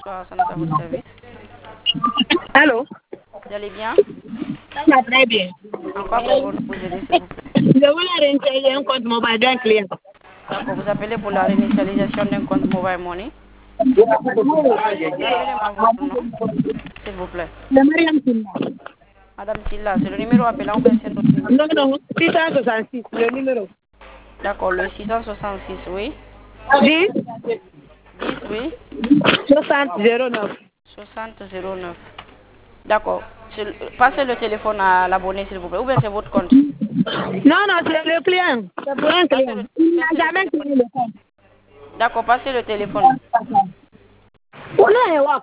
bonsoir, ça nous à votre service. Allô? Vous allez bien? Ça va très bien. En quoi pouvons-nous vous aider, s'il vous plaît? Je voulais réinitialiser un compte mobile d'un client. D'accord, vous appelez pour la réinitialisation d'un compte Mobile Money. Rappelez-moi votre nom, s'il vous plaît. Le Mariam Silla. Madame Silla, c'est le numéro appelant ou bien c'est notre numéro? Non, non, 666, le numéro. D'accord, le 666, oui. 10 10, oui. 60 09. 60 09. D'accord. Passez le téléphone à l'abonné, s'il vous plaît. Ou bien c'est votre compte? Non, non, c'est le client. C'est pour un client. Il n'a jamais créé le compte. D'accord, passez le téléphone. On a un walk.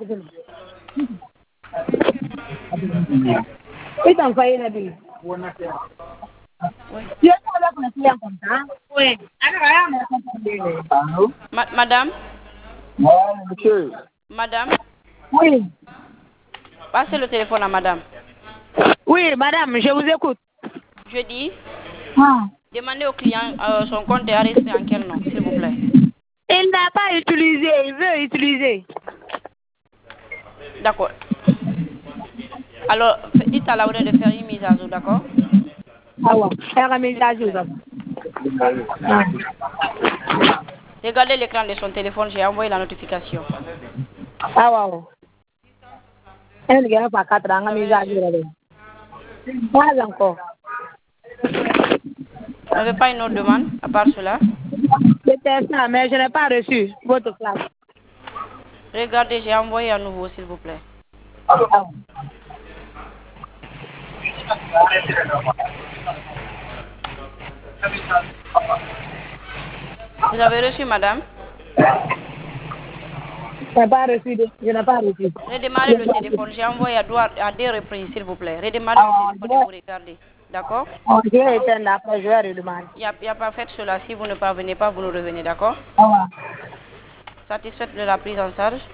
Oui, t'en fais une bille. Oui. Tu es avec le client comme ça? Oui. Allô? Madame? Monsieur. Madame? Oui. Passez le téléphone à madame. Oui, madame, je vous écoute. Je dis, Ah. demandez au client son compte est enregistré en quel nom, s'il vous plaît. Il n'a pas utilisé, il veut utiliser. D'accord. Alors, dites à Laurent de faire une mise à jour, d'accord? Ah ouais, faire une mise à jour. Ah. Regardez l'écran de son téléphone, j'ai envoyé la notification. Ah ouais. Elle ne pas 4 ans, mise à jour. Pas encore. Vous n'avez pas une autre demande, à part cela? C'était ça, mais je n'ai pas reçu votre place. Regardez, j'ai envoyé à nouveau, s'il vous plaît. Ah. Vous avez reçu, madame? Je n'ai pas reçu. Je n'ai pas reçu. Redémarrez le téléphone. J'ai envoyé à 2 reprises, s'il vous plaît. Redémarrez le téléphone et vous regardez. D'accord? Je vais éteindre après, je vais redemander. Il n'y a pas fait cela. Si vous ne parvenez pas, vous nous revenez, d'accord? Ah. Satisfaite de la prise en charge?